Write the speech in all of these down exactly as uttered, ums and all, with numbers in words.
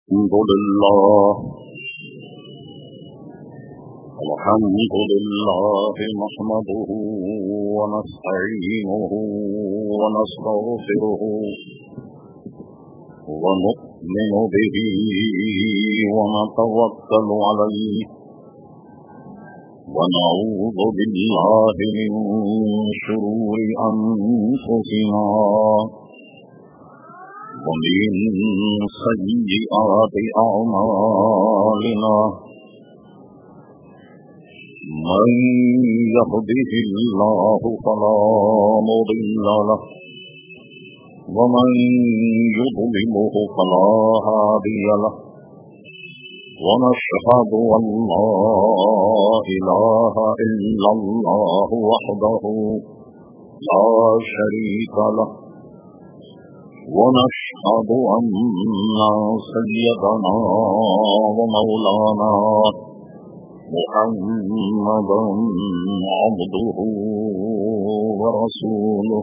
الحمد لله الحمد لله نحمده ونستعينه ونستغفره ونؤمن به ونتوكل عليه ونعوذ بالله من شرور أنفسنا ومن سيئات أعمالنا من يهده الله فلا مضل له ومن يضلله فلا هادي له ونشهد أن لا إله إلا الله وحده لا شريك له ونشهد أن سيدنا ومولانا محمدا عبده ورسوله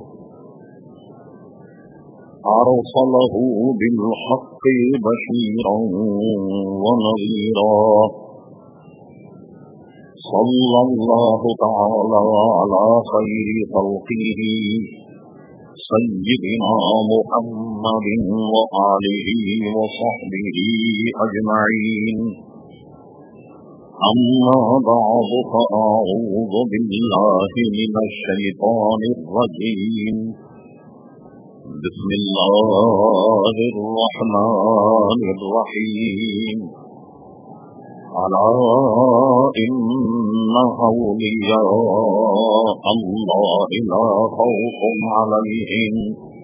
أرسله بالحق بشيرا ونذيرا صلى الله تعالى على خير خلقه سيدنا محمد وآله وصحبه أجمعين أما بعد فأعوذ بالله من الشيطان الرجيم بسم الله الرحمن الرحيم ألا إن أولياء الله لا خوف عليهم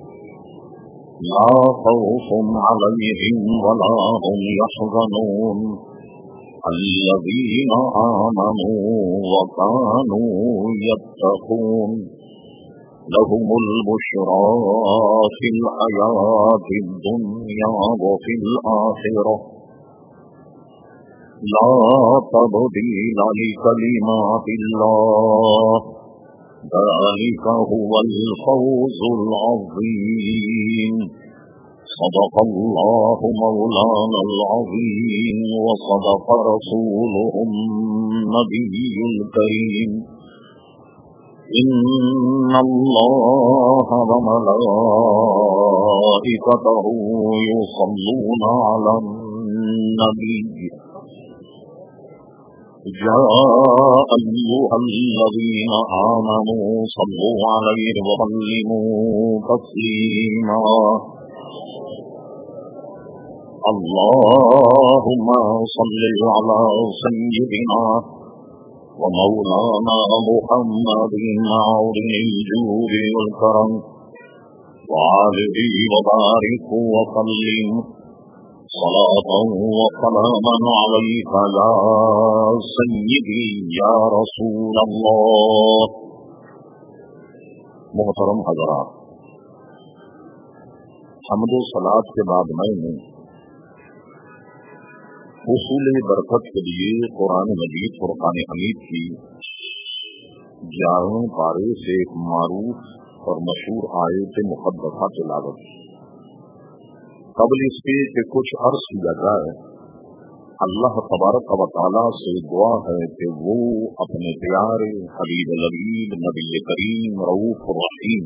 لا خوف عليهم ولا هم يحزنون الذين آمنوا وكانوا يتقون لهم البشرى في الحياة الدنيا وفي الآخرة لا تبديل لكلمات الله ذلك هو الفوز العظيم صدق الله مولانا العظيم وصدق رسوله النبي الكريم إن الله وملائكته يصلون على النبي يا أيها الذين آمنوا صلوا عليه وسلموا تسليما اللهم صل على سيدنا ومولانا محمد عظيم الجود والكرم وعليه وبارك وسلم صلاة وسلاما عليك يا سيدي يا رسول الله. محترم حضرات، حمد و صلاۃ کے بعد میں نے حصول برکت کے لیے قرآن مجید فرقان حمید کی گیارہویں پارے سے ایک معروف اور مشہور آیت مقدسہ تلاوت کی. قبل اس کے کہ کچھ عرض کیا جائے، اللہ تبارک و تعالیٰ سے دعا ہے کہ وہ اپنے پیارے حبیب لبیب نبی کریم رؤوف الرحیم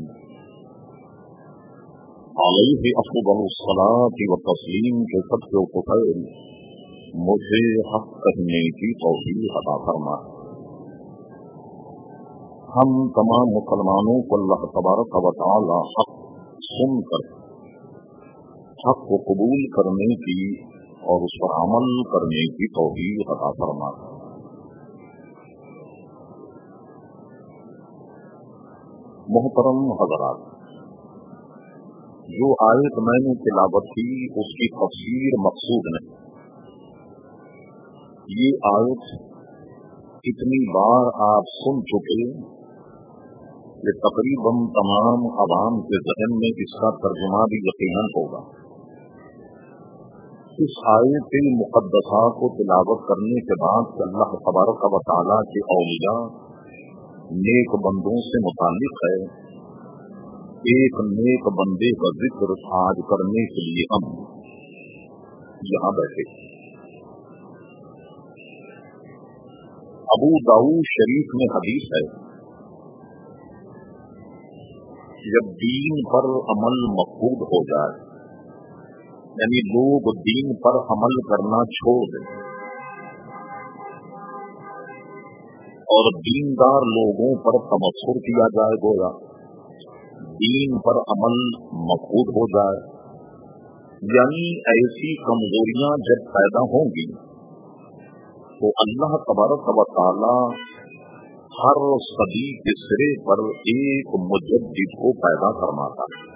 علیہ افضل الصلاۃ و تسلیم کے سب سے فخر مجھے حق کہنے کی توفیق عطا فرما. ہم تمام مسلمانوں کو اللہ تبارک و تعالیٰ حق سن کر حق کو قبول کرنے کی اور اس پر عمل کرنے کی توفیق عطا فرما. محترم حضرات، جو آیت میں نے تلاوت کی اس کی تفسیر مقصود نہیں. یہ آیت اتنی بار آپ سن چکے کہ تقریباً تمام عوام کے ذہن میں اس کا ترجمہ بھی یقیناً ہوگا. اس آیت مقدسہ کو تلاوت کرنے کے بعد کہ اللہ تبارک و تعالیٰ کے اولیاء نیک بندوں سے متعلق ہے، ایک نیک بندے کا ذکر آج کرنے کے لیے ہم یہاں بیٹھے. ابو داؤد شریف میں حدیث ہے، جب دین پر عمل مفقود ہو جائے، یعنی لوگ دین پر عمل کرنا چھوڑ دیں اور دیندار لوگوں پر تمسخر کیا جائے، گویا دین پر عمل مفقود ہو جائے، یعنی ایسی کمزوریاں جب پیدا ہوں گی تو اللہ تبارک و تعالی ہر صدی کے سرے پر ایک مجدد کو پیدا فرماتا ہے.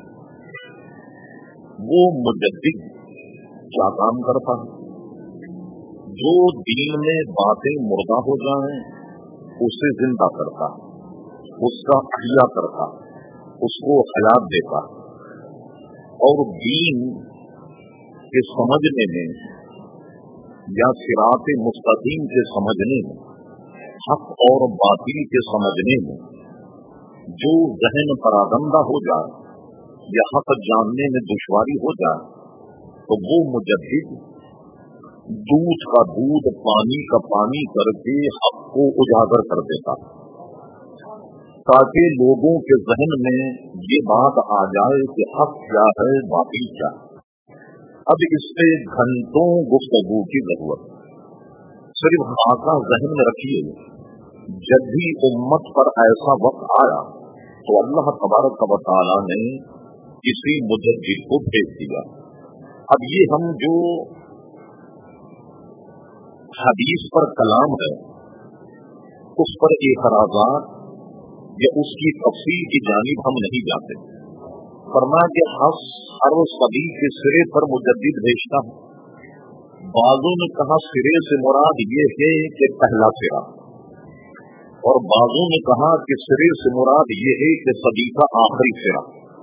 وہ مجدد کیا کام کرتا ہے؟ جو دین میں باتیں مردہ ہو جائیں اسے زندہ کرتا، اس کا احیا کرتا، اس کو حیات دیتا، اور دین کے سمجھنے میں یا صراط مستقیم کے سمجھنے میں، حق اور باطل کے سمجھنے میں جو ذہن پراگندہ ہو جائے یا حق جاننے میں دشواری ہو جائے تو وہ مجدد دودھ کا دودھ پانی کا پانی کر کے حق کو اجاگر کر دیتا، تاکہ لوگوں کے ذہن میں یہ بات آ جائے کہ حق کیا ہے، باطل کیا ہے. اب اس پہ گھنٹوں گفتگو کی ضرورت. صرف خاصا ذہن میں رکھیے، جب بھی امت پر ایسا وقت آیا تو اللہ تبارک و تعالی نے کسی مجدد کو بھیج دیا. اب یہ ہم جو حدیث پر کلام ہے اس پر اعتراضات یا اس کی تفصیل کی جانب ہم نہیں جاتے. فرمایا کہ ہر صدی کے سرے پر مجدد بھیجتا ہے. بعضوں نے کہا سرے سے مراد یہ ہے کہ پہلا سرا، اور بعضوں نے کہا کہ سرے سے مراد یہ ہے کہ صدی کا آخری سرا.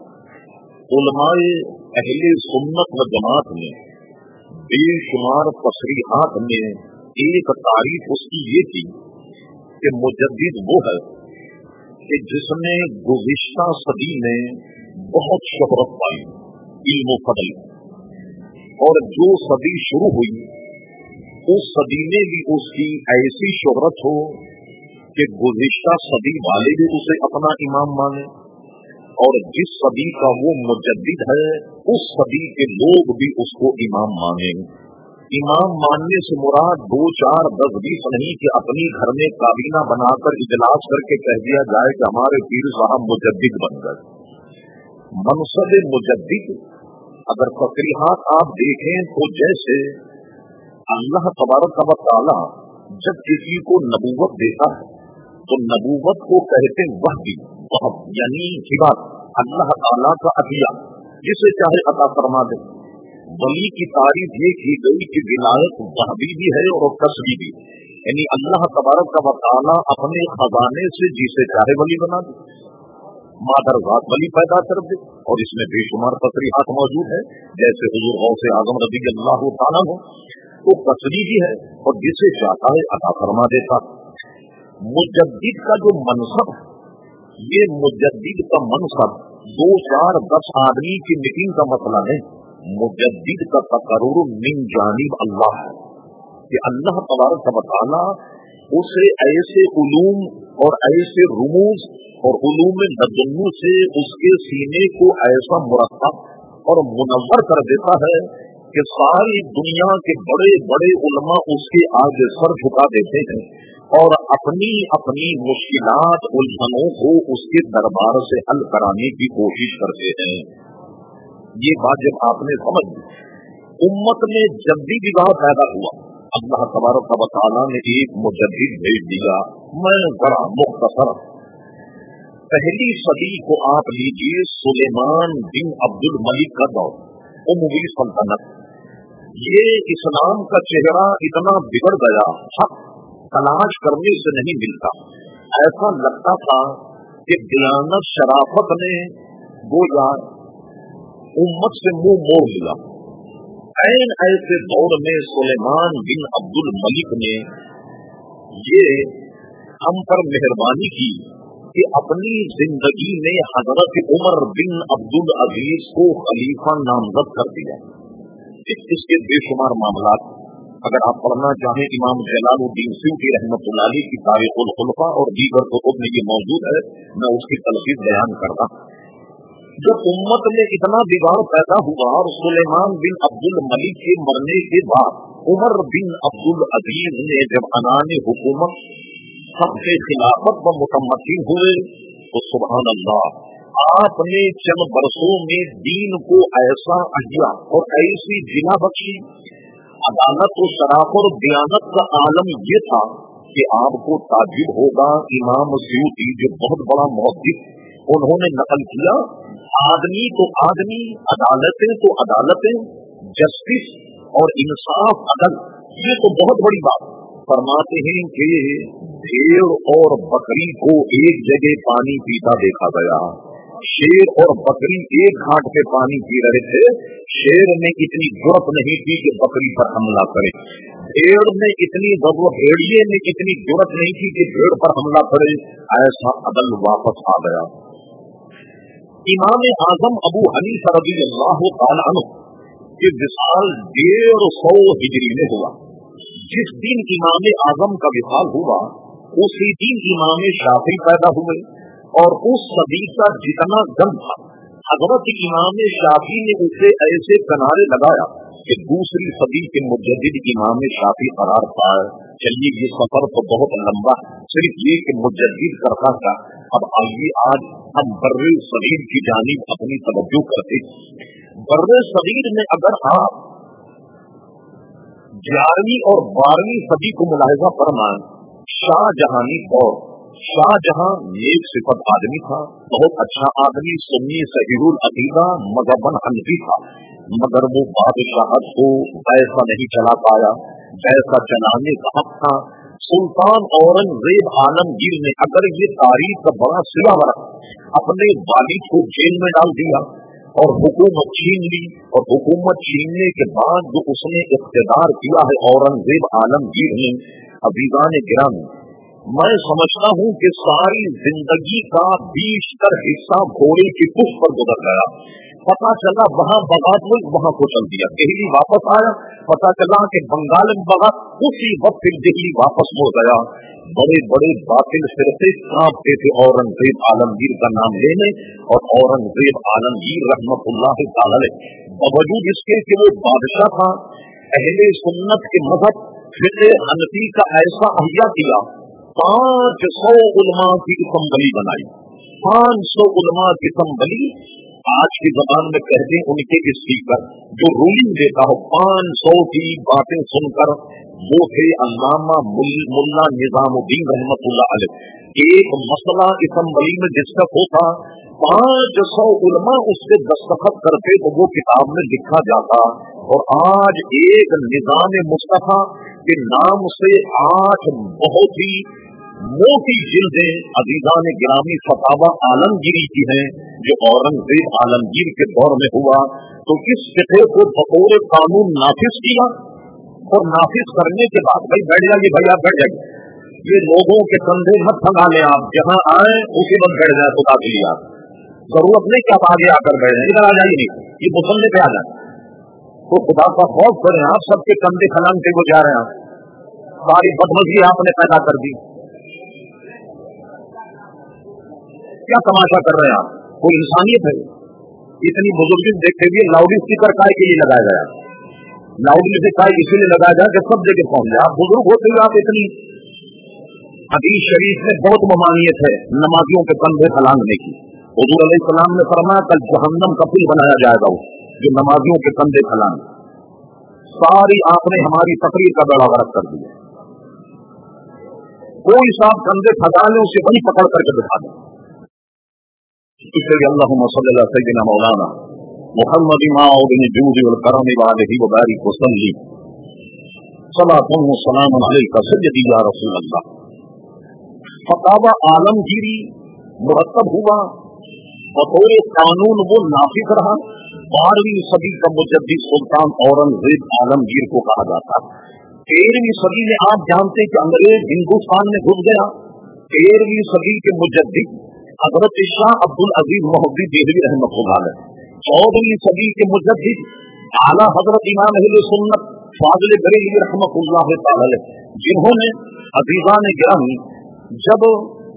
علماء اہل سنت و جماعت نے بے شمار تصریحات میں ایک تعریف اس کی یہ تھی کہ مجدد وہ ہے کہ جس نے گزشتہ صدی میں بہت شہرت پائی علم و فضل، اور جو صدی شروع ہوئی اس صدی میں بھی اس کی ایسی شہرت ہو کہ گزشتہ صدی والے بھی اسے اپنا امام مانے، اور جس صدی کا وہ مجدد ہے اس صدی کے لوگ بھی اس کو امام مانیں. امام ماننے سے مراد دو چار دس بیس نہیں کہ اپنی گھر میں کابینہ بنا کر اجلاس کر کے کہہ دیا جائے کہ ہمارے پیر صاحب مجدد بن گئے. منصب مجدد اگر تصریحات آپ دیکھیں تو جیسے اللہ تبارک و تعالی جب کسی کو نبوت دیتا ہے تو نبوت کو کہتے وحی، یعنی ہبات، اللہ تعالی کا عطیہ، جسے چاہے عطا فرما دے. ولی کی تعریف یہ کی گئی کہ ولایت وحبی بھی ہے اور کسبی بھی، یعنی اللہ تبارک و تعالی اپنے خزانے سے جسے چاہے ولی بنا دے، مادر ذات ولی پیدا کر دے. اور اس میں بے شمار تصریحات موجود ہے، جیسے حضور غوث اعظم رضی اللہ تعالیٰ ہو وہ کسبی بھی ہے اور جسے چاہتا ہے عطا فرما دیتا. مجدد کا جو منصب ہے، یہ مجدد کا منصب دو چار دس آدمی کی میٹنگ کا مسئلہ نہیں. مجدد کا تقرر من جانب اللہ ہے کہ اللہ تبارک و تعالی اسے ایسے علوم اور ایسے رموز اور علوم لدنی سے اس کے سینے کو ایسا مرتب اور منور کر دیتا ہے کہ ساری دنیا کے بڑے بڑے علماء اس کے آگے سر جھکا دیتے ہیں اور اپنی اپنی مشکلات الجھنوں کو اس کے دربار سے حل کرانے کی کوشش کرتے ہیں. یہ بات جب آپ نے سمجھ امت میں جب بھی بگاڑ پیدا ہوا اللہ تبارک و تعالیٰ نے ایک مجدد بھیج دیا. میں ذرا مختصر پہلی صدی کو آپ لیجیے، سلیمان بن عبد الملک کا دور، اموی سلطنت. یہ اسلام کا چہرہ اتنا بگڑ گیا، حق تلاش کرنے سے نہیں ملتا. ایسا لگتا تھا کہ دیانت شرافت نے گویا امت سے منہ موڑ لیا. این ایسے دور میں سلیمان بن عبد الملک نے یہ ہم پر مہربانی کی کہ اپنی زندگی میں حضرت عمر بن عبد العزیز کو خلیفہ نامزد کر دیا. اس के बेशुमार मामलात अगर आप पढ़ना चाहें इमाम जलालुद्दीन सूफी रहमतुल्लाह अलैह की तारीखुल खुलफा और दीगर कुतुब में ये मौजूद है, मैं उसकी तलखीस बयान करता। जब उम्मत में इतना बिगाड़ पैदा हुआ और सुलेमान बिन अब्दुल मलिक के मरने के बाद उमर बिन अब्दुल अजीज ने जब अनाने हुकूमत सबसे खिलाफत व मुतम्मकीन हुए तो सुभान अल्लाह आपने चंद बरसों में दीन को ऐसा अहिया और ऐसी जिला बख्शी, अदालत और शराफत और दयानत का आलम ये था कि आपको ताज्जुब होगा। इमाम सयूती जो बहुत बड़ा मुहद्दिस, उन्होंने नकल किया आदमी तो आदमी, अदालतें तो अदालतें, जस्टिस और इंसाफ अदल, ये तो बहुत बड़ी बात। फरमाते हैं कि भेड़ और बकरी को एक जगह पानी पीता देखा गया, शेर और बकरी एक घाट पे पानी पी रहे थे, शेर ने इतनी जुर्रत नहीं की कि बकरी पर हमला करे, भेड़ ने इतनी भेड़िए ने इतनी जुर्रत नहीं की कि भेड़ पर हमला करे, ऐसा अदल वापस आ गया। इमाम आजम अबू हनीफा रज़ियल्लाहु ताला अन्हु के विसाल डेढ़ सौ हिजरी में हुआ। जिस दिन इमाम आजम का विसाल हुआ उसी दिन इमाम शाफी पैदा हुए और उस सदी का जितना गम था हजरत इमाम शाफी ने उसे ऐसे किनारे लगाया कि दूसरी सदी के मुजद्दिद इमाम शाफी करार पाए। चलिए ये सफर तो बहुत लंबा, सिर्फ ये कि मुजद्दिद करता था। अब आइए आज हम बर्रे सगीर की जानिब अपनी तवज्जो करते। बर्रे सगीर में अगर आप ग्यारहवीं और बारहवीं सदी को मुलाहिजा फरमाएं, शाहजहानी दौर, शाहजहां नेक सिफत आदमी था, बहुत अच्छा आदमी, सुन्नी सहीहुल अकीदा मज़हबन हनफी था, मगर वो बादशाहत को ऐसा नहीं चला पाया जैसा चलाने का हक था। सुल्तान औरंगजेब आलमगीर ने अगर ये तारीख का बड़ा सिला रखा अपने वालिद को जेल में डाल दिया और हुकूमत छीन ली, और हुकूमत छीनने के बाद जो उसने इख्तिदार किया है औरंगजेब आलमगीर ने, अजीज़ान गिरामी, मैं समझता हूँ कि सारी जिंदगी का बीसतर हिस्सा घोड़े की पुष्प पर गुजर गया। पता चला वहाँ बगात हुई, वहाँ को चल दिया, दिल्ली वापस आया, पता चला कि बंगाल में बगात, उसी वक्त फिर दिल्ली वापस हो गया। बड़े बड़े बातिल फिरके कांपते थे औरंगजेब आलमगीर का नाम लेने, और औरंगजेब आलमगीर रहमतुल्लाह ताला अलैह बावजूद इसके कि वो बादशाह था, अहले सुन्नत के मजहब फिक़े हनफी का ऐसा अहिया किया, पांच सौ उलमा की असम्बली बनाई, पांच सौ उलमा की असम्बली, आज की जबान में कहते हैं उनके स्पीकर जो रूलिंग देता हो, पांच सौ की बातें सुनकर वो थे अल्लामा मुल्ला निजामुद्दीन रहमतुल्लाह अलैह। एक मसला असम्बली में डिस्कस होता, पांच सौ उलमा उससे दस्तखत करते तो वो किताब में लिखा जाता। और आज एक निजाम मुस्तफा के नाम से आठ बहुत ही मोटी जिल्दें अजीज़ान गिरामी फतावा आलमगीरी की हैं जो औरंगजेब आलमगीर के दौर में हुआ। तो इस फिक़े को बतौर कानून नाफिज किया, और नाफिज करने के बाद भाई बैठ जाइए, भाई आप बैठ जाइए, ये लोगों के कंधे मत थमा लें, आप जहाँ आए उसी वक्त बैठ जाए, खुदा के लिए आप जरूरत नहीं कि आप आगे आकर बैठ जाए, इधर आ जाइए नहीं, ये मुसल्ले पे आ जाए, तो खुदा का खौफ करें, आप सबके कंधे खलान के वो जा रहे हैं, सारी बदमजी आपने पैदा कर दी, क्या तमाशा कर रहे हैं आप? कोई इंसानियत है? इतनी बुजुर्गी देखते हुए लाउड स्पीकर काय के लिए लगाया गया, लाउड स्पीकर इसीलिए लगाया गया कि सब जगह पहुंच जाए। आप बुजुर्ग होते हुए आप इतनी, हदीस शरीफ में बहुत ममानियत है नमाजियों के कंधे फलांगने की। हुजूर अलैहिस्सलाम ने फरमाया कल जहन्नम का पुल बनाया जाएगा वो जो नमाजियों के कंधे फलांगे। सारी आपने हमारी तकरीर का बेड़ा गर्क कर दिया, कोई साहब कंधे फसा ले उसे वही पकड़ करके बिठा दें। इसलिए अल्लाहुम्मा सल्ली अला सय्यिदिना मौलाना मुहम्मद बिन जूद वल करम व आलिहि व बारिक वसल्लिम सलातुन व सलामुन अलैका सय्यदी या रसूल अल्लाह। फतावा आलमगीरी मुरतब हुआ, बतौर कानून वो नाफिज रहा। बारहवीं सदी का मुजद्दिद सुल्तान औरंगजेब आलमगीर को कहा जाता। तेरहवीं सदी में आप जानते हैं कि अंग्रेज हिंदुस्तान में घुस गया। तेरहवीं सदी के मुजद्दिद हजरत शाह अब्दुल अजीज मोहद्दी देहलवी रहमतुल्लाह अलैह, चौदहवीं सदी के मुजद्दिद आला हजरत इमाम अहले सुन्नत फाजिल बरेलवी रहमतुल्लाह तआला जिन्होंने अजीजान गिरामी जब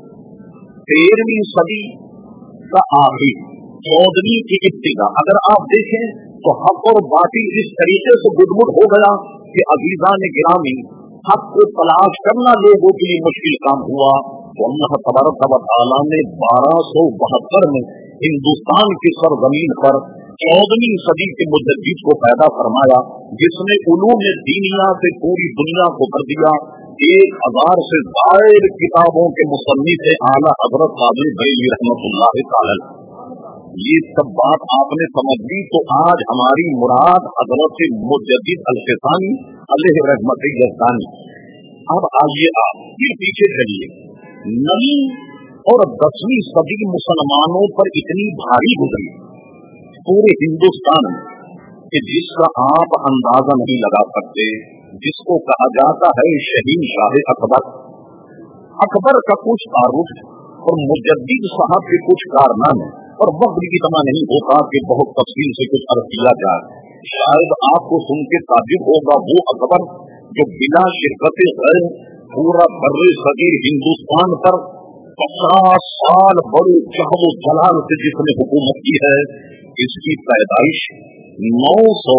तेरहवीं सदी का आखिर चौदहवीं की इब्तिदा अगर आप देखें तो हक और बातिल इस तरीके से गुदमुट हो गया कि अजीजान गिरामी हक को तलाश करना लोगों के लिए मुश्किल काम हुआ। तो अल्लाह तबारक व तआला ने बारह सौ बहत्तर में हिंदुस्तान की सरजमीन पर चौदहवीं सदी के मुजद्दिद को पैदा फरमाया, जिसने उलूम दीनिया से पूरी दुनिया को कर दिया। एक हजार से ज्यादा किताबों के मुसन्निफ आला हजरत फाजिल बरेलवी रहमतुल्लाह तआला। ये सब बात आपने समझ ली तो आज हमारी मुराद हजरत मुजद्दिद अल-फ़िसानी अलैहि रहमतुल्लाह। अब आइए आप फिर पीछे चलिए। नवीं और दसवीं सदी मुसलमानों पर इतनी भारी गुजरी पूरे हिंदुस्तान में कि जिसका आप अंदाजा नहीं लगा सकते, जिसको कहा जाता है शहीनशाह अकबर। अकबर का कुछ तारुफ और मुजद्दिद साहब के कुछ कारनामे और वक्त भी इतना नहीं होता कि बहुत तफसील से कुछ अर्ज किया जाए। शायद आपको सुन के ताज्जुब होगा वो अकबर जो बिना शिरकत गैर पूरा बर्रे सगीर हिंदुस्तान पर पचास साल बड़े चहल जलाल से जिसने हुकूमत की है, इसकी पैदाइश नौ सौ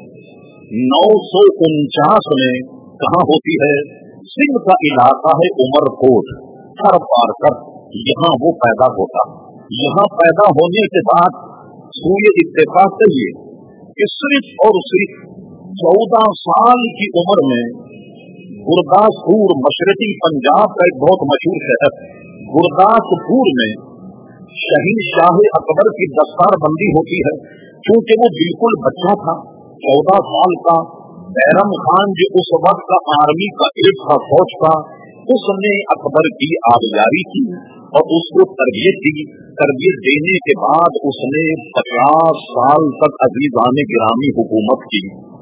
नौ सौ उनचास में कहाँ होती है? सिंध का इलाका है उमरकोट, कर पार कर यहाँ वो पैदा होता। यहाँ पैदा होने के बाद सूर्य इत्तेफाक चाहिए कि सिर्फ और सिर्फ चौदह साल की उम्र में गुरदासपुर मशरकी पंजाब का एक बहुत मशहूर शहर गुरदासपुर में शहीनशाह अकबर की दस्तार बंदी होती है। क्योंकि वो बिल्कुल बच्चा था, चौदह साल का। बैरम खान जो उस वक्त का आर्मी का एक था, फौज का, उसने अकबर की आबयारी की और उसको तरबियत दी। तरबियत देने के बाद उसने पचास साल तक अजीजान गिरामी हुकूमत की।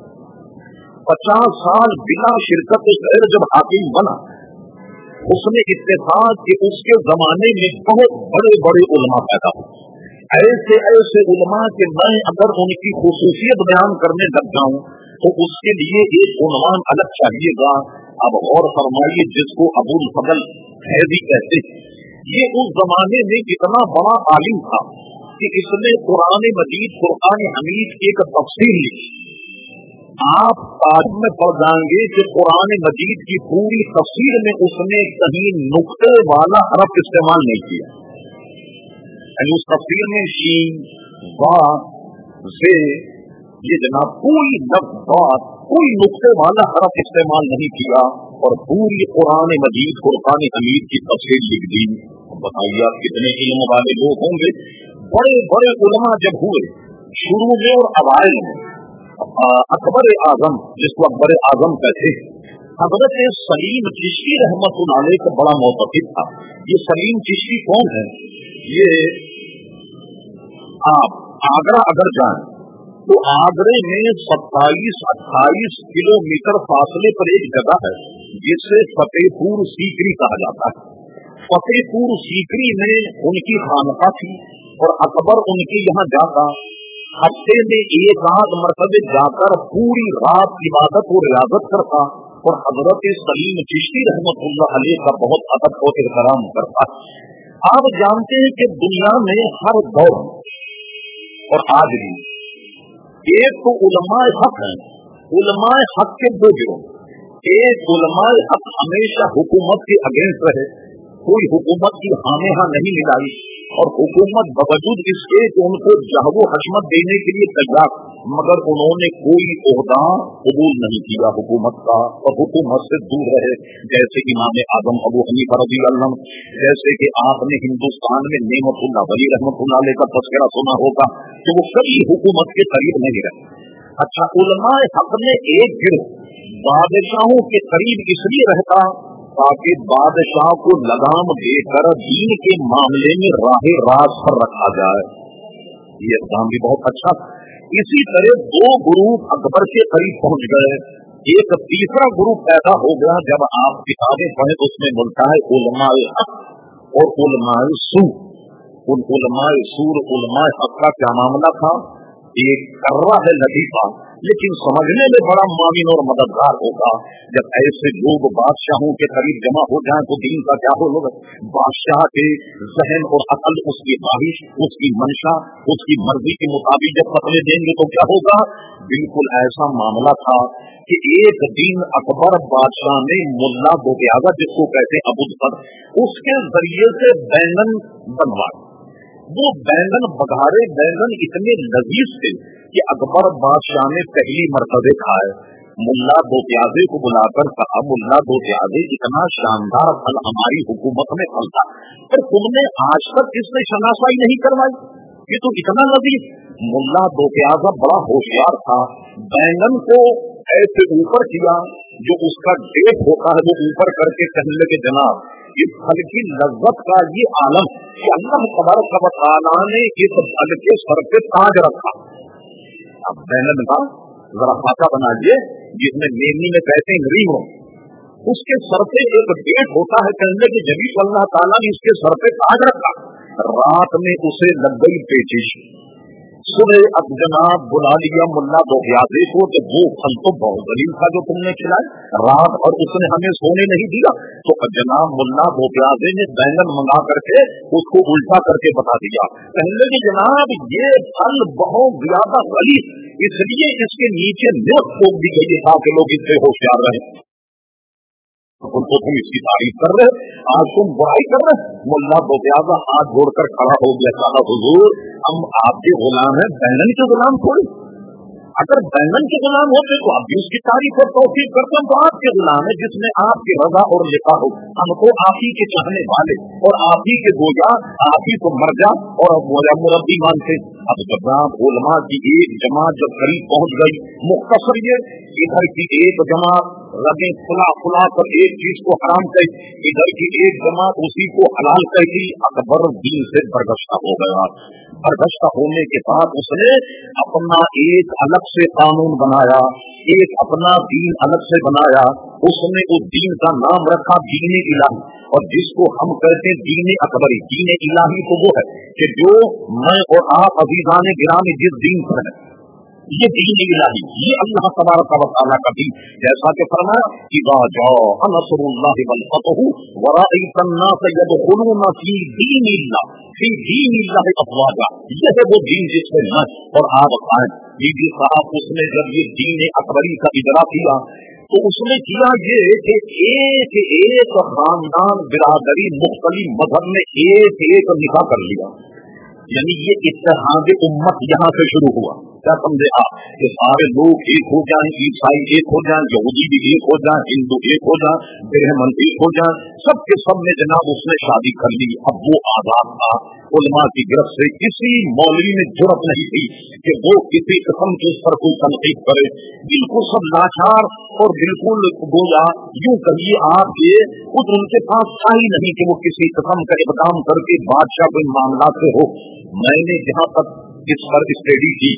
पचास साल बिना शिरकत गैर जब हाकिम बना, उसने इत्तेफाक कि उसके जमाने में बहुत बड़े बड़े उलमा पैदा हुए। ऐसे ऐसे उलमा के मैं अगर उनकी खुसूसियत बयान करने लग जाऊं तो उसके लिए एक उन्वान अलग चाहिएगा। अब और फरमाइए, जिसको अबुल फजल फैजी कहते, ये उस जमाने में इतना बड़ा आलिम था कि इसने कुरान मजीद कुरान हमीद की एक तफसीर लिखी। आप आज में पढ़ जाएंगे कि कुरान मजीद की पूरी तफसीर में उसने कहीं नुक्ते वाला हरफ इस्तेमाल नहीं किया। यानी उस तफसीर में शीन वा से ये जनाब पूरी लफ्ज़ बात कोई नुक्ते वाला हरफ इस्तेमाल नहीं किया और पूरी कुरान मजीद कुरान हमीद की तफसीर लिख दी। बताइए आप कितने इल्म वाले लोग होंगे। बड़े बड़े उलमा जब हुए शुरू में और अवाइल में, अकबर आजम जिसको अकबर आजम कहते, हजरत सलीम चिश्ती रहमतुल्लाह अलैह का बड़ा मोतक़िद था। ये सलीम चिश्ती कौन है? ये आप आगरा अगर जाएं तो आगरे में सत्ताईस अट्ठाईस किलोमीटर फासले पर एक जगह है जिसे फतेहपुर सीकरी कहा जाता है। फतेहपुर सीकरी में उनकी खानका थी और अकबर उनके यहाँ जाता, हफ्ते में एक आध मरतबे जाकर पूरी रात इबादत और रियाजत करता और हजरत सलीम चिश्ती रहमतुल्लाह अलैह का बहुत अदब और एहतराम करता। आप जानते हैं कि दुनिया में हर दौर और आज भी एक तो उलमाए हक है, उलमाए हक के दो गिरोह। एक उलमाए हक हमेशा हुकूमत के अगेंस्ट रहे, कोई हुकूमत की हामे हां नहीं मिलाई और हुकूमत बावजूद इसके कि उनको जहवो हशमत देने के लिए तैयार, मगर उन्होंने कोई ओहदा कबूल नहीं किया हुकूमत का और हुकूमत से दूर रहे। जैसे इमाम आजम अबू हनीफा रज़ियल्लाहु अन्हु, जैसे कि आपने हिंदुस्तान में नेमतुल्लाह वली रहमतुल्लाह अलैह का तज़किरा सुना होगा कि वो कभी हुकूमत के करीब नहीं रहे। अच्छा, उलमाए हक में एक गिरोह बादशाहों के करीब इसलिए रहता ताकि बादशाह को लगाम देकर दीन के मामले में राहे राज पर रखा जाए। ये काम भी बहुत अच्छा। इसी तरह दो ग्रुप अकबर के करीब पहुंच गए, एक तीसरा ग्रुप पैदा हो गया। जब आप किताबें पढ़े तो उसमें मिलता है उलमाए हक और उलमाए सूर। उन उलमाए सूर उलमाए हक का क्या मामला था? एक कर रहा है लतीफा, लेकिन समझने में बड़ा मामिन और मददगार होगा। जब ऐसे लोग बादशाहों के करीब जमा हो जाएं तो दीन का क्या होगा? बादशाह के जहन और अकल, उसकी ख्वाहिश, उसकी मंशा, उसकी मर्जी के मुताबिक जब फतवे देंगे तो क्या होगा? बिल्कुल ऐसा मामला था कि एक दिन अकबर बादशाह ने मुल्ला बोग्याजा, जिसको कहते हैं अबुल फर, उसके जरिए से बैंगन बनवाए। वो बैंगन बघारे बैंगन इतने लजीज थे कि अकबर बादशाह ने पहली मर्तबे खाए। मुल्ला बोग्याजे को बुलाकर कहा, मुल्ला बोग्याजे, इतना शानदार फल हमारी हुकूमत में फलता, पर तुमने आज तक इससे शनासाई नहीं करवाई, ये तो इतना लजीज। मुल्ला बोग्याजा बड़ा होशियार था, बैंगन को ऐसे ऊपर किया, जो उसका डेट होता है वो ऊपर करके कहने लगे, जनाब इस फल की लज्जत का ये आलम कि अल्लाह तबारक व तआला ने इस फल के सर पे ताज रखा। अब बैंगन का जरा फाका बनाइए, जिसमें मेमनी में कहते हैं रीम, उसके सर पे एक डेट होता है, कहने के जबी अल्लाह ताला ने इसके सर पे ताज रखा। रात में उसे लग गई पेचिश, सुबह अब जनाब बुला लिया मुल्ला बोग्याजे को, जब वो फल तो बहुत दलील था जो तुमने खिलाए रात, और उसने हमें सोने नहीं दिया, तो जनाब मुल्ला बोग्याजे ने बैंगन मंगा करके उसको उल्टा करके बता दिया। कहने कि जनाब ये फल बहुत ज्यादा गलीज, इसलिए इसके नीचे मिर्च ठोक दी गई ताकि लोग इससे होशियार रहे। तो तुम इसकी तारीफ कर रहे, आज तुम बुराई कर रहे। मुल्ला बोग्याजा हाथ जोड़कर खड़ा हो गया, कहा हुजूर हम आपके गुलाम हैं, बैंगन के गुलाम थोड़ी। अगर बैंगन के गुलाम होते तो आप भी उसकी तारीफ और तौसीफ करते, तो आपके गुलाम है जिसने आपकी रजा और लिखा हो, हमको आप ही के चाहने वाले और आप ही के गोया, आप ही को मर्जा और मुरब्बी मानते। अब जब उलमा की एक जमात जब करीब पहुंच गई, मुख्तसर ये इधर की एक जमात रबे फुला फुला कर एक चीज को हराम कही, इधर की एक जमात उसी को हलाल कही। अकबर दीन से बरगश्ता हो गया। बरगश्ता होने के बाद उसने अपना एक अलग से कानून बनाया, एक अपना दीन अलग से बनाया। उसने उस दीन का नाम रखा दीन इलाही, और जिसको हम कहते हैं दीन अकबरी। दीन इलाही तो वो है कि जो मैं और आप अजीजान गिरामी जिस दीन पर है, ये दीन इलाही, ये अल्लाह तबारक व तआला का दीन। जैसा कि फरमाया कि वाजा नसरुल्लाहि वल फतहु व रअयत अन्नास यदखुलूना फी दीनिल्लाह फी दीनिल्लाहि अफवाजा। यह है वो दीन जिसमें मैं और आप आए। दीदी साहब उसने जब ये दीन अकबरी का इजरा किया तो उसने किया ये कि एक एक खानदान बिरादरी मुख्तलिफ मजहब में एक एक निकाह कर लिया, यानी ये इत्तेहाद उम्मत यहाँ से शुरू हुआ। क्या समझे आप कि सारे लोग एक हो जाएं, ईसाई एक हो जाएं, यहूदी भी एक हो जाएं, हिंदू एक हो जाएं, ब्राह्मण एक हो जाएं, सबके सब में जनाब उसने शादी कर ली। अब वो आजाद था, उलमा की गिरफ्त से किसी मौलवी में जुर्रत नहीं थी कि वो किसी किस्म के उस पर कोई तनकीद करे। बिल्कुल सब लाचार और बिल्कुल गोया यूं कहिए आप ये खुद उनके पास था ही नहीं कि वो किसी किस्म का इक़दाम करके बादशाह के मामला से हो। मैंने जहाँ तक इस पर स्टडी की,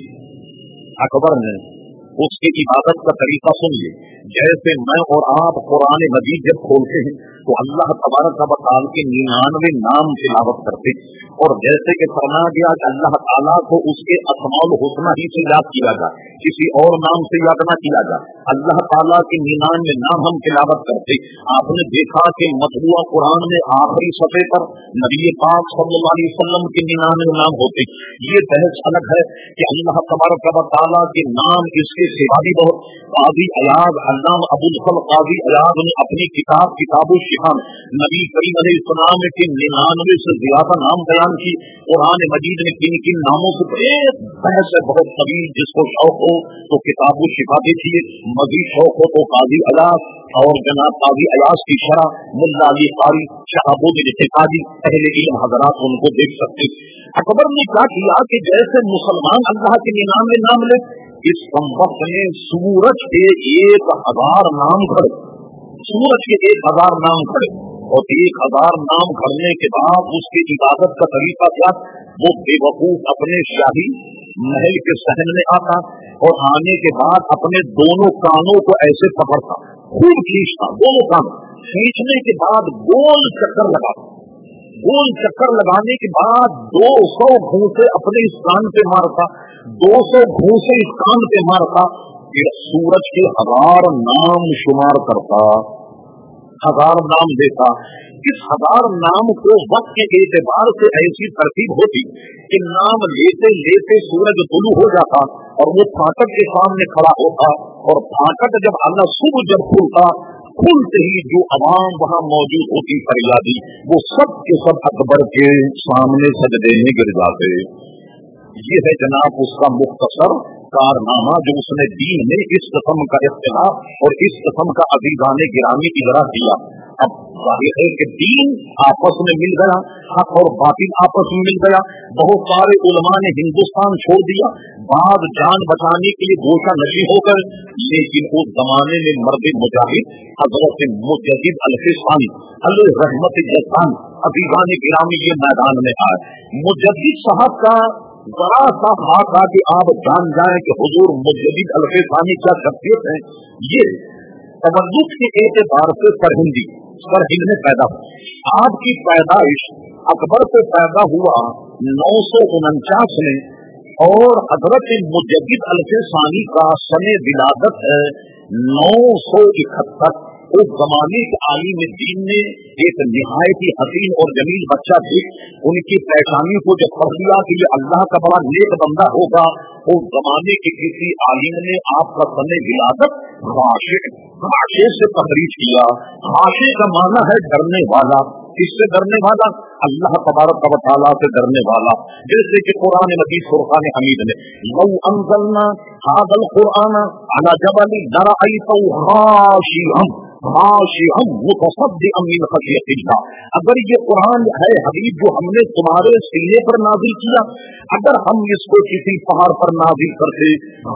अकबर ने उसकी इबादत का तरीका सुनिए। जैसे मैं और आप कुरान मजीद जब खोलते हैं तो अल्लाह तबारक व तआला के निन्यानवे नाम तिलावत करते, और जैसे कि फरमाया गया कि अल्लाह ताला को उसके अस्माउल हुस्ना ही से याद किया जाए, किसी और नाम से याद न किया जाए। अल्लाह ताला के निन्यानवे नाम हम तिलावत करते। आपने देखा कि मतबूआ कुरान में आखिरी सफ़े पर नबी पाक सल्लल्लाहु अलैहि वसल्लम के निन्यानवे नाम होते। ये बहस अलग है कि अल्लाह तबारक व तआला के नाम इसके सिवा भी बहुत। काजी अयाज अल्लाम अबुल फल काजी अयाज ने अपनी किताब किताबुल शिफा में नबी करीम अलैहिस्सलाम के निन्यानवे से ज्यादा नाम बयान की। कुरान मजीद ने किन किन नामों से एक बहस है बहुत तवील, जिसको शौक हो तो किताबुल शिफा देखिए, मजीद शौक हो तो काजी अयाज और जनाब काजी अयाज की शरह मुल्ला अली कारी शहाबुद्दीन इत्तेकादी पहले इल्म हजरात उनको देख सकते। अकबर ने क्या किया कि जैसे मुसलमान अल्लाह के निन्यानवे नाम ले, इस वक्त ने सूरज के एक हजार नाम खड़े, सूरज के एक हजार नाम खड़े, और एक हजार नाम खड़ने के बाद उसकी इबादत का तरीका क्या? वो बेवकूफ अपने शाही महल के सहन में आता और आने के बाद अपने दोनों कानों को ऐसे पकड़ता, खूब खींचता, दोनों कान खींचने के बाद गोल चक्कर लगाता। गोल चक्कर लगाने के बाद दो सौ घूंसे अपने इस कान पे मारता, दो सौ घूसे इस कान पे मारता कि सूरज के हजार नाम शुमार करता, हजार नाम देता। इस हजार नाम को वक्त के एतबार से ऐसी तरतीब होती कि नाम लेते लेते सूरज तुलू हो जाता और वो फाटक के सामने खड़ा होता, और फाटक जब अल्लाह सुबह जब खुलता, खुलते ही जो अवाम वहां मौजूद होती फरियादी, वो सब के सब अकबर के सामने सजदे में गिर जाते। ये है जनाब उसका मुख्तसर कारनामा जो उसने दीन में इस किस्म का इख्तिलाफ और इस किस्म का अजीजाने गिरामी इजरा किया। अब जाहिर है कि दीन आपस में मिल गया, हक और बातिल आपस में मिल गया। बहुत सारे उलमा ने हिंदुस्तान छोड़ दिया, बाद जान बचाने के लिए गोशा नशी होकर, लेकिन उस जमाने में मर्द मुजाहिद हजरत मुजद्दिद अल-फिसानी अलैहि रहमत जसान अजीजाने गिरामी ये मैदान में आए। मुजद्दिद साहब का बड़ा सा हाथ था कि आप जान जाएं कि हुजूर मुजद्दिद अल-फिसानी क्या शख्सियत है। ये तवज्जुह के एतबार से सरहिंदी सरहिंद में पैदा हुआ। आपकी पैदाइश अकबर से पैदा हुआ नौ सौ उनचास में, और हजरत मुजद्दिद अल-फिसानी का सने विलादत है नौ सौ इकहत्तर। उस जमाने के आलिम दीन ने एक निहायत ही हसीन और जमील बच्चा थे, उनकी परेशानी को जब पढ़ लिया कि ये अल्लाह का बड़ा नेक बंदा होगा, उस जमाने के किसी आलिम ने आपका सने विलादत खाशे खाशे से तखरीज किया। खाशे का माना है डरने वाला। किससे डरने वाला? अल्लाह तबारक व तआला से डरने वाला। जैसे कि कुरान मजीद फुरकान हमीद में लौ अंज़लना हाज़ल कुरआन अला जबलिन लरअयतहु खाशिअन खाशिअन मुतसद्दिअन मिन खशियतिल्लाह। अगर ये कुरान है हबीब जो हमने तुम्हारे सीने पर नाज़िल किया, अगर हम इसको किसी पहाड़ पर नाज़िल करते,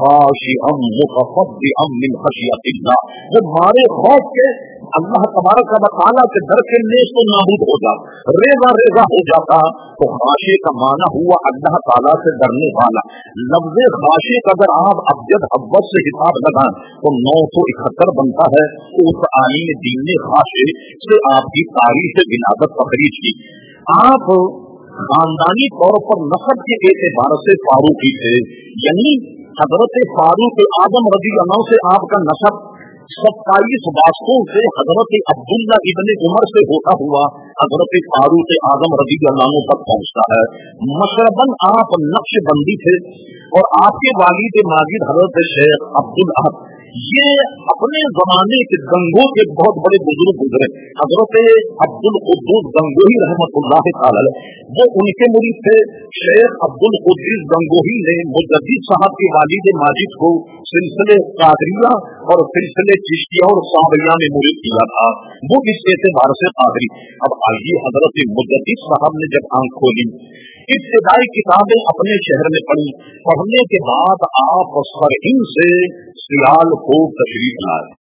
खाशिअन मुतसद्दिअन मिन खशियतिल्लाह, वो मारे खौफ के अल्लाह तबारक व तआला के डर के नेस्त तो नाबूद हो जाता, रेजा रेजा हो जाता। तो खाशे का माना हुआ अल्लाह ताला से डरने वाला। लफ्ज़े खाशे का अगर आप अब्जद अव्वल से हिसाब लगाएं तो नौ सौ इकहत्तर बनता है। तो उस आलिम दीन ने खाशे से आपकी तारीख विलादत तखरीज की। आप खानदानी तौर पर नसब के एतबार से फारूकी थे, यानी हजरत फारूक आजम रज़ी अल्लाह से आपका नसब सत्ताईस वास्तों से हजरत अब्दुल्ला इब्ने उमर से होता हुआ हजरत फारूक आजम रज़ी अल्लाह तक पहुंचता है। मशरबन आप नक्शबंदी थे और आपके वालिद माजिद हजरत शेख अब्दुल अहद ये अपने जमाने के गंगों के बहुत बड़े बुजुर्ग गुजरे। हजरत अब्दुल कुद्दूस गंगोही रहमतुल्लाह तआला वो उनके मुरीद थे। शेख अब्दुल कुद्दूस गंगोही ने मुजद्दिद साहब के वालिद माजिद को सिलसिले कादरिया और सिलसिले चिश्तिया और साबिया में मुरीद किया था। वो इस एतबार से कादरी। अब आइए हजरत मुजद्दिद साहब ने जब आंख खोली, इब्तिदाई किताबें अपने शहर में पढ़ी, पढ़ने के बाद आप सरहिंद से सियालकोट तशरीफ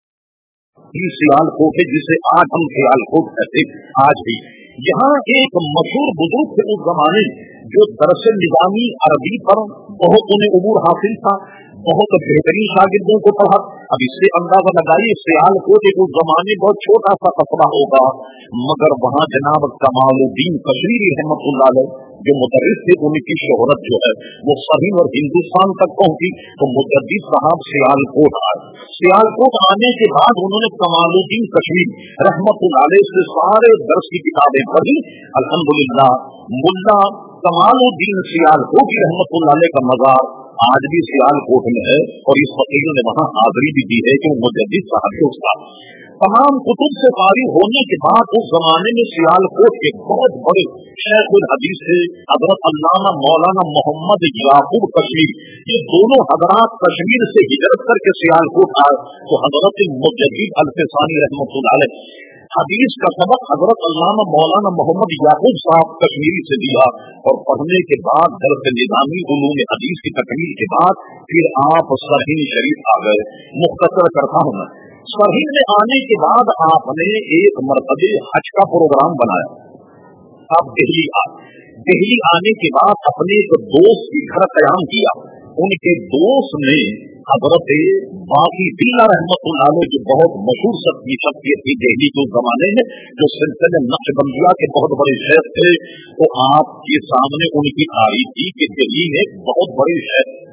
लाए। सियालकोट है जिसे आज हम सियालकोट कहते, आज भी यहाँ एक मशहूर बुजुर्ग थे उस जमाने जो दरस निजामी अरबी पर बहुत उन्हें उमूर हासिल था, बहुत बेहतरीन शागिर्दों को पढ़ा। अब इससे अंदाजा लगाइए सियालकोट एक उस जमाने बहुत छोटा सा कस्बा होगा, मगर वहाँ जनाब कमालुद्दीन कशमीरी रहमतुल्लाह अलैह जो मुदर्रिस थे उनकी शोहरत जो है वो सभी और हिंदुस्तान तक पहुंची। तो मुजद्दिद साहब सियालकोट आए। सियालकोट आने के बाद उन्होंने कमालुद्दीन कशमीरी रहमतुल्लाह अलैह से सारे दर्स की किताबें पढ़ी। अल्हम्दुलिल्लाह मुल्ला कमालुद्दीन सियालकोटी रहमतुल्लाह अलैह का मज़ार आज भी सियालकोट में है और इस फकीर ने वहाँ हाजिरी भी दी है कि मुजद्दिद साहब के उस्ताद। तमाम कुतुब से फारिग होने के बाद उस जमाने में सियालकोट के बहुत बड़े शेखुल हदीस थे हजरत अल्लामा मौलाना मोहम्मद याकूब कश्मीर। ये दोनों हजरात कश्मीर से हिजरत करके सियालकोट आए। तो हजरत मुजद्दिद अल-फिसानी रहमतुल्लाह अलैह हदीस का सबक हजरत अल्लामा मौलाना मोहम्मद याकूब साहब कश्मीरी से दिया और पढ़ने के बाद दर्स निजामी उलूम हदीस की तकमील के बाद फिर आप सरहिंद शरीफ आ गए। मुख्तसर करता हूँ मैं, सरहिंद में आने के बाद आपने एक मरतबे हज का प्रोग्राम बनाया। आप दिल्ली आए, दिल्ली आने के बाद अपने एक दोस्त की घर कयाम किया। उनके दोस्त ने हजरत बाकी बिल्ला रहमतुल्लाह अलैह जो बहुत मशहूर शख्सियत थी दिल्ली के जमाने में, जो सिलसिले नक्शबंदिया के बहुत बड़े शेख थे, तो आपके सामने उनकी तारीफ थी कि दिल्ली में बहुत बड़े शेख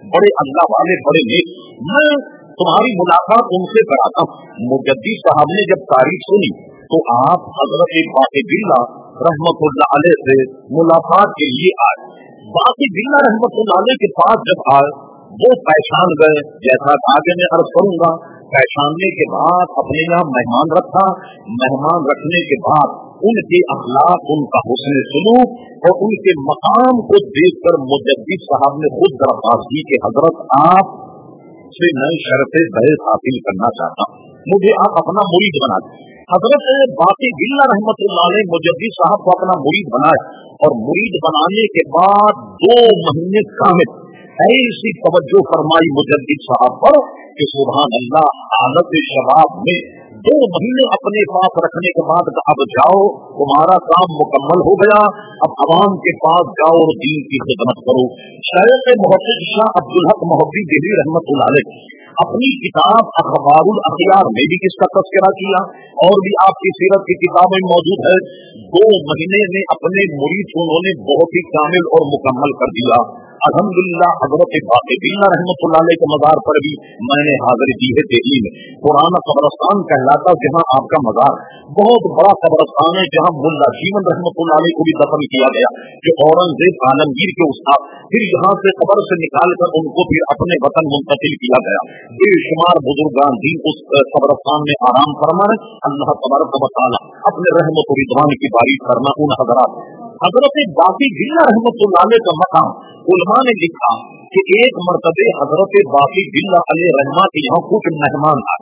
बड़े अल्लाह वाले, बड़े नेक, मैं तुम्हारी मुलाकात उनसे कराता हूँ। मुजद्दी साहब ने जब तारीफ सुनी तो आप हजरत बाक़िबिल्ला रहमतुल्लाह अलैह से मुलाकात के लिए आए। बाक़िबिल्ला रहमतुल्लाह अलैह के पास जब आए वो पहचान गए, जैसा आगे मैं अर्ज करूंगा। पहचानने के बाद अपने यहाँ मेहमान रखा, मेहमान रखने के बाद उनके अखलाक, उनका हुस्न सुलूक और उनके मकाम को देखकर मुजद्दी साहब ने खुद दरख्वास्त की कि हजरत आप से मैं शर्ते बहस हासिल करना चाहता हूँ, मुझे आप अपना मुरीद बना दें। हजरत बाक़िबिल्ला रहमतुल्लाह अलैह मुजद्दी साहब को अपना मुरीद बनाया और मुरीद बनाने के बाद दो महीने कामिल ऐसी तवज्जो फरमाई मुजद्दी साहब पर कि सुभान अल्लाह, हालत शबाब में दो महीने अपने पास रखने के बाद अब जाओ, तुम्हारा काम मुकम्मल हो गया, अब अवाम के पास जाओ और दीन की खिदमत करो। शायख मुहद्दिस शाह अब्दुल हक मोहब्बी दिल्ली रहमतुल्लाह अलैह अपनी किताब अखबारुल अखयार में भी इसका तज़किरा किया और भी आपकी सीरत की किताबें मौजूद है। दो महीने में अपने मुरीद उन्होंने बहुत ही कामिल और मुकम्मल कर दिया। अल्हम्दुलिल्लाह हजरत बाक़िबिल्ला रहमतुल्लाह अलैह के मज़ार पर भी मैंने हाज़िरी दी है। दिल्ली में पुराना कब्रिस्तान कहलाता जहाँ आपका मज़ार, बहुत बड़ा कब्रिस्तान है जहाँ मुल्ला जीवन रहमतुल्लाह अलैह को भी दफन किया गया, जो औरंगजेब आलमगीर के उस्ताद। फिर यहाँ से कब्र से निकाल कर उनको फिर अपने वतन मुंतकिल किया गया। बेशुमार बुजुर्गान दीन उस कब्रिस्तान में आराम फरमाए। अल्लाह तबारक व तआला अपने रहमत और रिज़वान की बारिश फरमा उन हज़रात। हजरत बाक़िबिल्ला रहमतुल्लाह अलैह का मकाम उलमा ने लिखा कि एक मरतबे हजरत बाक़िबिल्ला अलैह रहमा के यहाँ कुछ मेहमान आए।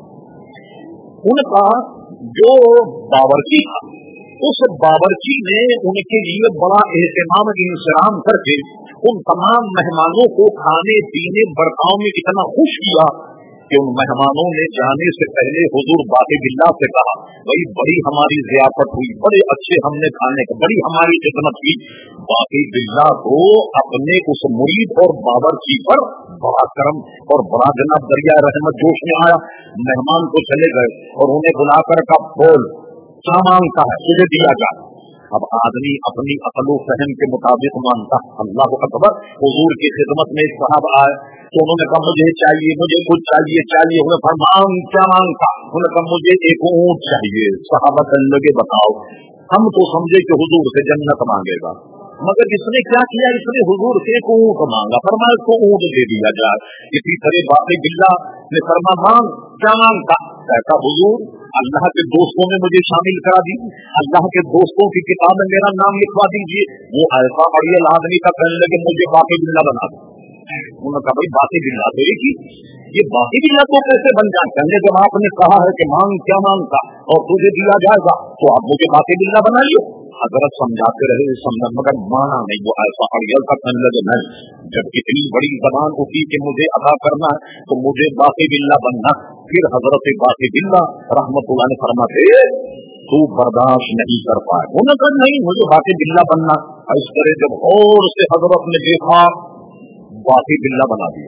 उनका जो बावर्ची था, उस बावर्ची ने उनके लिए बड़ा एहतमाम इंतजाम करके उन तमाम मेहमानों को खाने पीने बर्ताव में इतना खुश किया कि उन मेहमानों ने जाने से पहले हुजूर बाक़िबिल्ला से कहा, भाई बड़ी हमारी ज़ियाफत हुई, बड़े अच्छे हमने खाने का, बड़ी हमारी खिदमत की। बाक़िबिल्ला को अपने उस मुरीद और बावर्ची पर बड़ा करम और बड़ा जनाब दरिया रहमत जोश में आया। मेहमान को चले गए और उन्हें बुलाकर का बोल क्या मांगता है तुझे दिया जाए। अब आदमी अपनी अकल व फहम के मुताबिक मानता। अल्लाह अकबर। हुजूर की खिदमत में एक साहब आए तो उन्होंने कहा मुझे चाहिए, मुझे कुछ चाहिए चाहिए उन्हें फरमान क्या मांगता। उन्होंने कहा मुझे एक ऊंट चाहिए। सहाबा कहने लगे बताओ। हम तो समझे कि हुजूर से जन्नत मांगेगा, मगर इसने क्या किया, इसने हुजूर से एक ऊंट मांगा, फरमाया इसको ऊंट दे दिया जाए। इसी तरह बाक़िबिल्ला ने फरमा मांग क्या मांगता। कहता हुजूर अल्लाह के दोस्तों में मुझे शामिल करा दीजिए, अल्लाह के दोस्तों की किताब में मेरा नाम लिखवा दीजिए। वो ऐसा अड़ियल आदमी का कहने लगे मुझे बाक़िबिल्ला बना दो। उन्होंने कहा भाई बाक़िबिल्ला तो एक ही, ये बाक़िबिल्ला तो कैसे बन जाए। कहने जब आपने कहा है कि मांग क्या मांगता और तुझे दिया जाएगा तो आप मुझे बाक़िबिल्ला बनाइए। हजरत समझाते रहे समझ मगर माना नहीं। वो ऐसा अड़ियल का कहने लगे नहीं, जब इतनी बड़ी जबान उठी कि मुझे अदा करना है तो मुझे बाक़िबिल्ला बनना। फिर हजरत बाक़िबिल्ला रहमतुल्लाह ने फरमाते तू बर्दाश्त नहीं कर पाए। उन्होंने कहा नहीं मुझे बाक़िबिल्ला बनना। इस तरह जब और से हजरत ने देखा बाक़िबिल्ला बना दिया।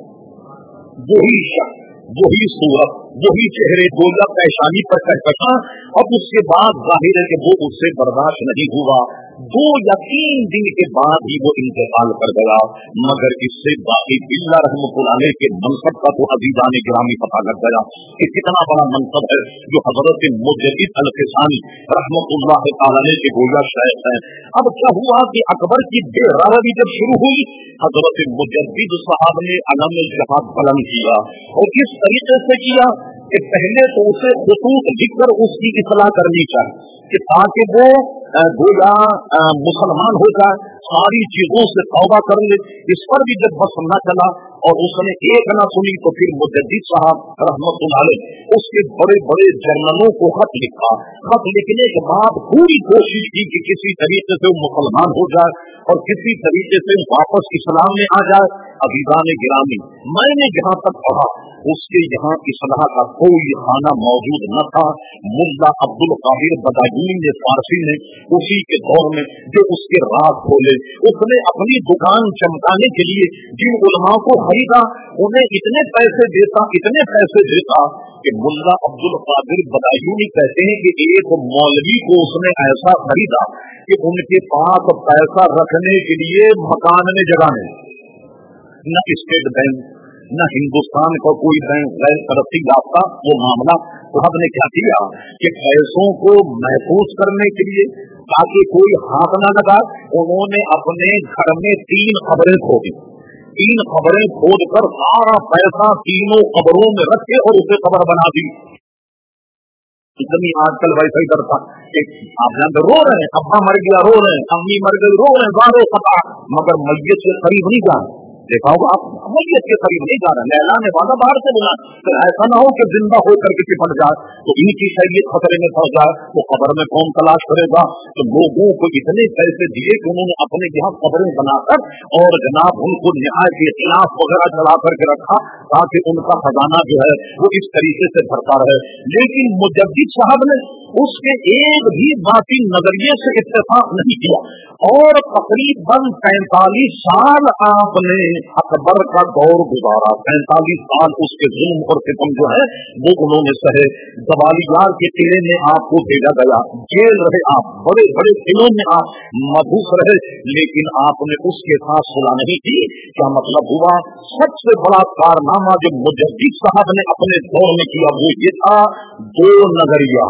वही शख्स, वही सूरत, वही चेहरे, गोला पेशानी पर कहकशा। अब उसके बाद जाहिर है कि वो उससे बर्दाश्त नहीं हुआ। दो या तीन दिन के बाद ही वो इंतकाल कर गया। मगर इससे बाक़िबिल्ला रहमतुल्लाह अलैह के मनसब का तो अज़ीज़ान गिरामी पता लग गया कि कितना बड़ा मनसब है जो हजरत मुजद्दिद अल-फ़िसानी रहमतुल्लाह तआला अलैह के गोया शेख हैं। अब क्या हुआ कि अकबर की बेरारवी जब शुरू हुई, हजरत मुजद्दिद साहब ने अलम जहाद बुलंद किया और किस तरीके से किया कि पहले तो उसे खुतूत लिखकर उसकी इस्लाह करनी चाहिए कि ताकि वो गोया मुसलमान हो जाए, सारी चीजों से तौबा कर ले। इस पर भी जब बस न चला और उसने एक न सुनी तो फिर मुजद्दिद साहब रहमतुल्लाह अलैह उसके बड़े बड़े जर्नलों को खत लिखा। खत लिखने के बाद पूरी कोशिश की कि किसी तरीके से वो मुसलमान हो जाए और किसी तरीके से वापस इस्लाम में आ जाए। अज़ीज़ान गिरामी, मैंने जहाँ तक पढ़ा उसके यहाँ इस्लाह का कोई खाना मौजूद न था। मुल्ला अब्दुल कादिर बदायूनी ने फारसी ने उसी के दौर में जो उसके राज खोले, उसने अपनी दुकान चमकाने के लिए जिन उलमाओं को खरीदा उन्हें इतने पैसे देता इतने पैसे देता कि मुल्ला अब्दुल कादिर बदायूनी कहते हैं कि एक मौलवी को उसने ऐसा खरीदा कि उनके पास पैसा रखने के लिए मकान में जगह नहीं। न स्टेट बैंक, न हिंदुस्तान का कोई बैंक गैर तरक्की याफ्ता वो मामला। तो हमने क्या किया कि पैसों को महफूज करने के लिए ताकि कोई हाथ न लगा, उन्होंने अपने घर में तीन खबरें खोदी। तीन खबरें खोद कर सारा पैसा तीनों खबरों में रखे और उसे खबर बना दी। इतनी आजकल वैसे ही करता कि आप जानते रो रहे हैं, अब्बा मर गया रो रहे हैं, अम्मी मर गई रो रहे हैं, गारो पता, मगर मैयत के करीब नहीं जा रहे। देखा होगा आप, मैयत के करीब नहीं जा रहे। लैला ने वादा बाहर से बोला तो ऐसा ना हो कि जिंदा होकर के चिपट जाए तो इनकी शरीयत खतरे में फंस जाए, तो खबर में कौन तलाश करेगा। तो लोगों को इतने पैसे दिए कि उन्होंने अपने यहाँ खबरें बनाकर और जनाब उनको न्याय के खिलाफ वगैरह चला करके रखा ताकि उनका खजाना जो है वो इस तरीके से भरता रहे। लेकिन मुजद्दिद साहब ने उसके एक भी बाकी नजरिए से इत्तेफाक नहीं किया और तकरीबन पैंतालीस साल आपने अकबर का दौर गुजारा। पैंतालीस साल उसके जुल्म और सितम जो है वो उन्होंने सहे। जवालियार के किले में आपको भेजा गया, जेल रहे आप, बड़े बड़े किलों में आप मधुस रहे, लेकिन आपने उसके साथ सुलह नहीं की। क्या मतलब हुआ? सबसे बड़ा कारनामा जो मुजद्दिद साहब ने अपने दौर में किया वो ये था, दो नजरिया।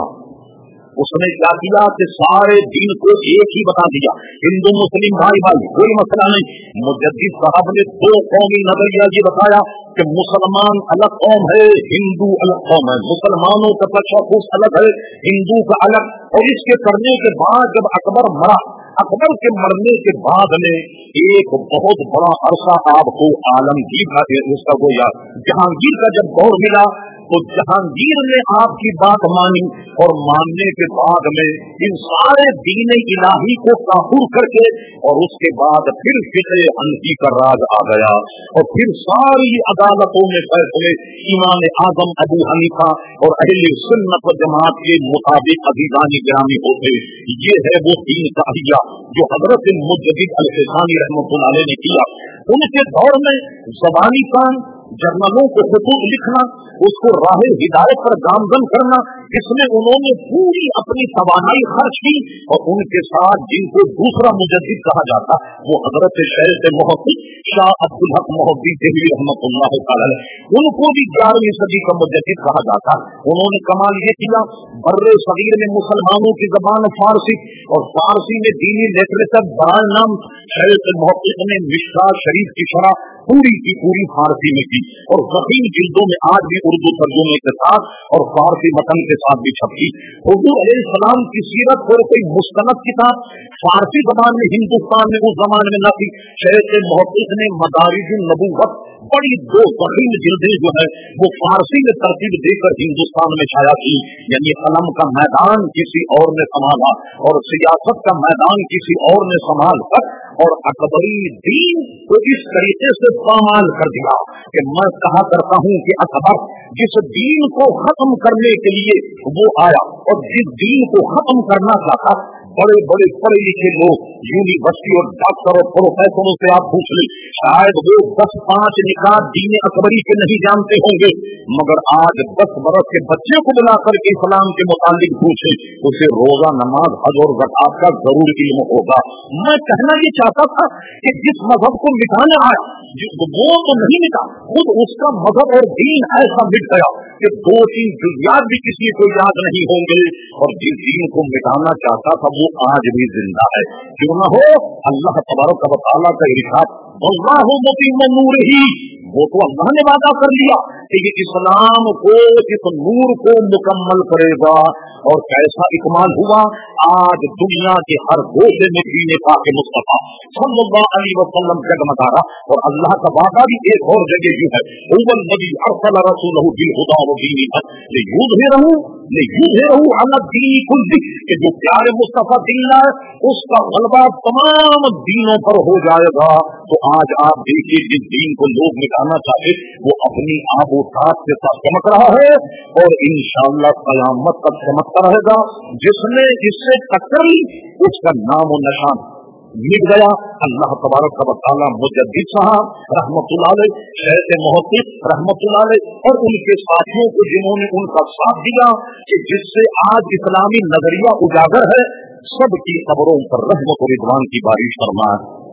उसने क्या किया कि सारे दीन को एक ही बता दिया, हिंदू मुस्लिम भाई भाई कोई मसला नहीं। मुजद्दिद साहब ने दो कौमी नजरिया ये बताया कि मुसलमान अलग कौम है, हिंदू अलग कौम है। मुसलमानों का तशख्खुस अलग है, हिंदू का अलग। और इसके करने के बाद जब अकबर मरा, अकबर के मरने के बाद में एक बहुत बड़ा अरसा आपको आलमगीर का उसका वो याद जहांगीर का जब दौर मिला तो जहांगीर ने आपकी बात मानी और मानने के बाद में इन सारे दीन इलाही को काबू करके और उसके बाद फिर फिक्र हनफी का राज आ गया और फिर सारी अदालतों में फैसले इमाम आजम अबू हनीफा और अहले सुन्नत व जमात के मुताबिक अजीजानी गिरामी होते। ये है वो दीन का अहिया जो हजरत मुजद्दिद अल-फ़िसानी रहमतुल्लाह अलैह ने किया। उनके दौर में ज़बानी काम, जर्नलों को खतूत लिखना, उसको राह हिदायत पर गामजन करना, इसमें उन्होंने पूरी अपनी तवानाई खर्च की। और उनके साथ जिनको दूसरा मुजद्दिद कहा जाता वो हजरत शेख मोहब्बी शाह अब्दुल हक मोहब्बी देहली रहमतुल्लाह अलैह, उनको भी ग्यारहवीं सदी का मुजद्दिद कहा जाता। उन्होंने कमाल ये किया, बर्रे सगीर में मुसलमानों की जबान फारसी और फारसी में दीनी लिटरेचर बड़ा नाम शेख मोहब्बी ने मिश्रा शरीफ की शरह पूरी की पूरी फारसी में की और ज़ख़ीम जिल्दों में आज भी उर्दू तर्जुमे के साथ और फारसी मतन के साथ भी छपी। हुजूर अलैहिस्सलाम की सीरत और कोई मुस्तनद किताब फारसी जबान में हिंदुस्तान में उस जमाने में न थी। शेख मोहब्बिस ने मदारिजुन नबुव्वत बड़ी दो ज़ख़ीम जिल्दें जो है वो फारसी में तरतीब देकर हिंदुस्तान में छाया की। यानी कलम का मैदान किसी और ने संभाला और सियासत का मैदान किसी और ने संभाल कर और अकबरी दीन को इस तरीके से पामाल कर दिया कि मैं कहा करता हूँ कि अकबर जिस दीन को खत्म करने के लिए वो आया और जिस दीन को खत्म करना चाहता, बड़े बड़े पढ़े लिखे लोग यूनिवर्सिटी और डॉक्टर और प्रोफेसरों से आप पूछ ले, शायद वो दस पांच निकात दीन अकबरी के नहीं जानते होंगे, मगर आज दस बरस के बच्चे को बुलाकर के इस्लाम के मुतालिक पूछे उसे रोजा नमाज हज और ज़कात का जरूर इल्म होगा। मैं कहना ये चाहता था कि जिस मजहब को मिटाने आया वो तो नहीं मिटा, खुद उसका मजहब और दीन ऐसा मिट गया कि दो तीन जुज़ियात भी किसी को याद नहीं होंगे। और जिस दीन को मिटाना चाहता था वो आज भी जिंदा है। क्यों न हो, अल्लाह तबारक व तआला का इरशाद वल्लाहु मुतिम्मु नूरिही, वो तो अल्लाह ने वादा कर लिया कि ये इस्लाम को, इस नूर को मुकम्मल करेगा। और कैसा इकमाल हुआ, आज दुनिया के हर गोशे में दीन पाक मुस्तफा सल्लल्लाहु अलैहि वसल्लम जगमगा रहा। और अल्लाह का वादा भी एक और जगह भी है, हुवल नबी अरसल रसूलहु बिल हुदा व दीनिल हक लियुज़हिरहु लियुज़हिरहु अला दीनि कुल्लिही, कि जो प्यारे मुस्तफा दीन है उसका गलबा तमाम दीनों पर हो जाएगा। तो आज आप देखिए जिस दीन को लोग मिटाना चाहे वो अपनी आबोताब के साथ चमक रहा है और इंशाअल्लाह क़यामत तक चमकता रहेगा। जिसने इससे टक्कर ली उसका नाम और निशान मिट गया। अल्लाह तबारक व तआला मुजद्दिद साहब रहमतुल्लाह अलैह, शेख मोहब्बिस रहमतुल्लाह अलैह और उनके साथियों को जिन्होंने उनका साथ दिया कि जिससे आज इस्लामी नजरिया उजागर है, सबकी कब्रों पर रहमत और रिदवान की बारिश फरमाए।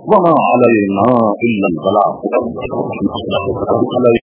وما علینا الا البلاغ